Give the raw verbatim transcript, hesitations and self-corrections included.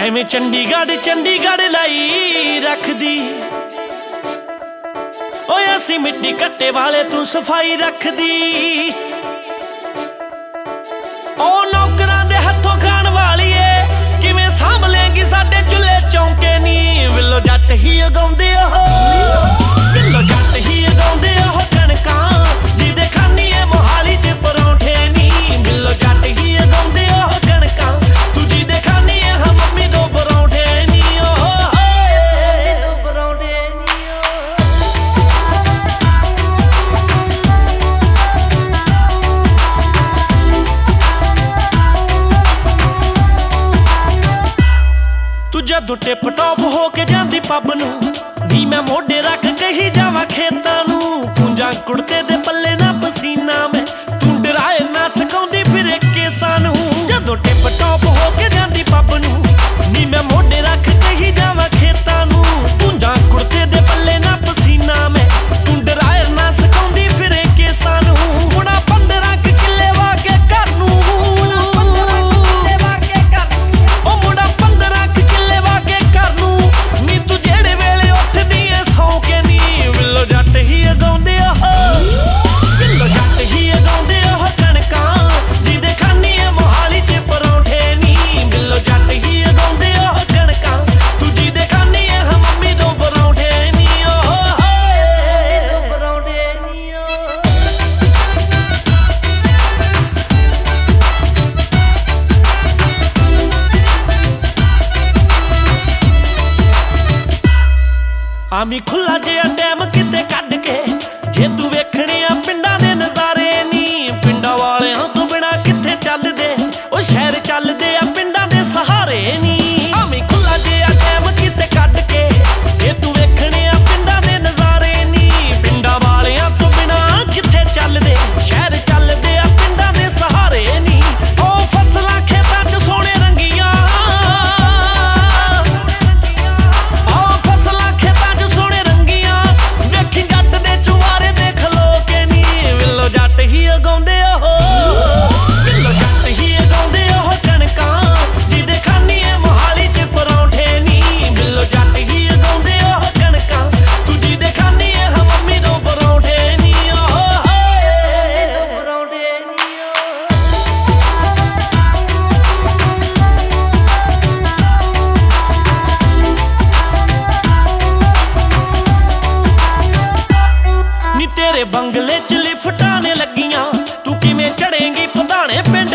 ਐਵੇਂ ਚੰਡੀਗੜ੍ਹ ਚੰਡੀਗੜ੍ਹ ਲਾਈ ਰੱਖਦੀ ਓਏ ਅਸੀਂ ਮਿੱਟੀ ਕੱਟੇ ਵਾਲੇ ਤੂੰ ਸਫਾਈ ਰੱਖਦੀ। ਉਹ ਨੌਕਰਾਂ ਦੇ ਹੱਥੋਂ ਖਾਣ ਵਾਲੀਏ ਕਿਵੇਂ ਸਾਂਭ ਲੇਂਗੀ ਸਾਡੇ ਚੁੱਲ੍ਹੇ ਚੌਂਕੇ ਨੀ। ਵਿਲੋ ਜੱਟ ਹੀ ਉਗਾਉਂਦੇ ਉਹ ਵਿਲੋ ਜੱਟ ਹੀ ਉਗਾਉਂਦੇ ਉਹ ਕਣਕਾਂ ਜਿਹਦੇ ਖਾਨੀ ਏ ਮੋਹਾਲੀ ਚ ਪਰੌਂਠੇ ਨੀ। ਵਿਲੋ ਜੱਟ ਹੀ ਉਗਾਉਂਦੇ ਉਹ ਕਣਕਾਂ ਤੂੰ ਜਿਹਦੇ ਖਾਨੀ ਏ ਹਾਂ ਮੰਮੀ ਦੋ ਪਰੌਂਠੇ ਨੀ। ਉਹ ਦੋ ਪਰੌਂਠੇ ਨੀ। ਤੂੰ ਜਦੋਂ ਟਿਪ ਟੌਪ ਹੋ ਕੇ ਜਾਂਦੀ ਪੱਬ ਨੂੰ ਨੀ ਮੈਂ ਮੋਢੇ ਰੱਖ ਕਹੀ ਜਾਵਾਂ ਖੇਤਾਂ ਨੂੰ। ਪੁੰਜਾਂ ਕੁੜਤੇ ਦੇ ਪੱਲੇ ਨਾ ਪਸੀਨਾ ਮੈਂ ਤੂੰ ਡਰਾਏ ਨਾ ਸਕਾਉਂਦੀ ਫਿਰੇ ਕੇਸਾਂ ਨੂੰ। ਜਦੋਂ ਟਿਪ ਟੌਪ ਹੋ ਕੇ ਜਾਂਦੀ ਪੱਬ ਨੂੰ ਨੀ ਮੈਂ ਮੋਢੇ ਰੱਖ ਕਹੀ ਜਾਵਾਂ ਖੇਤਾਂ ਨੂੰ। ਪੁੰਜਾਂ ਕੁੜਤੇ ਦੇ ਪੱਲੇ ਨਾ ਪਸੀਨਾ ਮੈਂ ਤੂੰ ਡਰਾਏ ਨਾ ਸਕਾਉਂਦੀ ਫਿਰੇ ਕੇਸਾਂ ਨੂੰ। ਮੁੰਡਾ ਪੰਦਰਾਂ ਕਿੱਲੇ ਵਾ ਕੇ ਘਰ ਨੂੰ ਉਹ ਮੁੰਡਾ ਪੰਦਰਾਂ ਕਿੱਲੇ ਵਾ ਕੇ ਘਰ ਨੂੰ ਨੀ ਤੂੰ ਜਿਹੜੇ ਵੇਲੇ ਉੱਠਦੀ ਏ ਸੌਂ ਕੇ ਨੀ। ਵਿਲੋ ਜੱਟ ਹੀ ਉਗਾਉਂਦੇ ਉਹ ਵਿਲੋ ਜੱਟ ਹੀ ਉਗਾਉਂਦੇ ਉਹ ਕਣਕਾਂ ਜਿਹਦੇ ਖਾਨੀ ਏ ਮੋਹਾਲੀ ਚ ਪਰੌਂਠੇ ਨੀ। ਵਿਲੋ ਜੱਟ ਹੀ ਉਗਾਉਂਦੇ ਉਹ ਕਣਕਾਂ ਤੂੰ ਜਿਹਦੇ ਖਾਨੀ ਏ ਹਾਂ ਮੰਮੀ ਦੋ ਪਰੌਂਠੇ ਨੀ। ਉਹ ਦੋ ਪਰੌਂਠੇ ਨੀ। ਆਮੀ ਖੁੱਲਾ ਜਿਹਾ ਟਾਈਮ ਕਿਤੇ ਕੱਢ ਕੇ ਜੇ ਤੂੰ ਵੇਖਣੇ ਆ ਪਿੰਡਾਂ ਦੇ ਨਜ਼ਾਰੇ ਨੀ। ਪਿੰਡਾਂ ਵਾਲਿਆਂ ਤੋਂ ਬਿਨਾ ਕਿੱਥੇ ਚੱਲਦੇ ਉਹ ਸ਼ਹਿਰ ਚੱਲਦੇ ਆ ਪਿੰਡਾਂ ਦੇ ਸਹਾਰੇ ਨੀ। ਆਮੀ ਖੁੱਲਾ ਜਿਹਾ ਟਾਈਮ ਕਿਤੇ ਕੱਢ ਕੇ ਜੇ ਤੂੰ ਵੇਖਣੇ ਆ ਪਿੰਡਾਂ ਦੇ ਨਜ਼ਾਰੇ ਨੀ। ਪਿੰਡਾਂ ਵਾਲਿਆਂ ਤੋਂ ਬਿਨਾ ਕਿੱਥੇ ਚੱਲਦੇ ਸ਼ਹਿਰ ਚੱਲਦੇ ਆ ਪਿੰਡਾਂ ਦੇ ਸਹਾਰੇ ਨੀ। ਉਹ ਫਸਲਾਂ ਖੇਤਾਂ ਚ ਸੋਹਣੇ ਰੰਗੀਆਂ ਉਗਾਉਂਦੇ ਉਹ ਵਿਲੋ ਜੱਟ ਹੀ ਉਗਾਉਂਦੇ ਉਹ ਕਣਕਾਂ ਜਿਹਦੇ ਖਾਨੀ ਏ ਮੋਹਾਲੀ ਚ ਪਰੌਂਠੇ ਨੀ। ਵਿਲੋ ਜੱਟ ਹੀ ਉਗਾਉਂਦੇ ਉਹ ਕਣਕਾਂ ਤੂੰ ਜਿਹਦੇ ਖਾਨੀ ਏ ਹਾਂ ਮੰਮੀ ਦੋ ਪਰੌਂਠੇ ਨੀ। ਉਹ ਪਰੌਂਠੇ ਨੀ। ਨੀ ਤੇਰੇ ਬੰਗਲੇ ਚ ਲਿਫਟਾਂ ਨੇ ਲੱਗੀਆਂ ਤੂੰ ਕਿਵੇਂ ਚੜੇਂਗੀ ਪਧਾਣੇ ਪਿੰਡ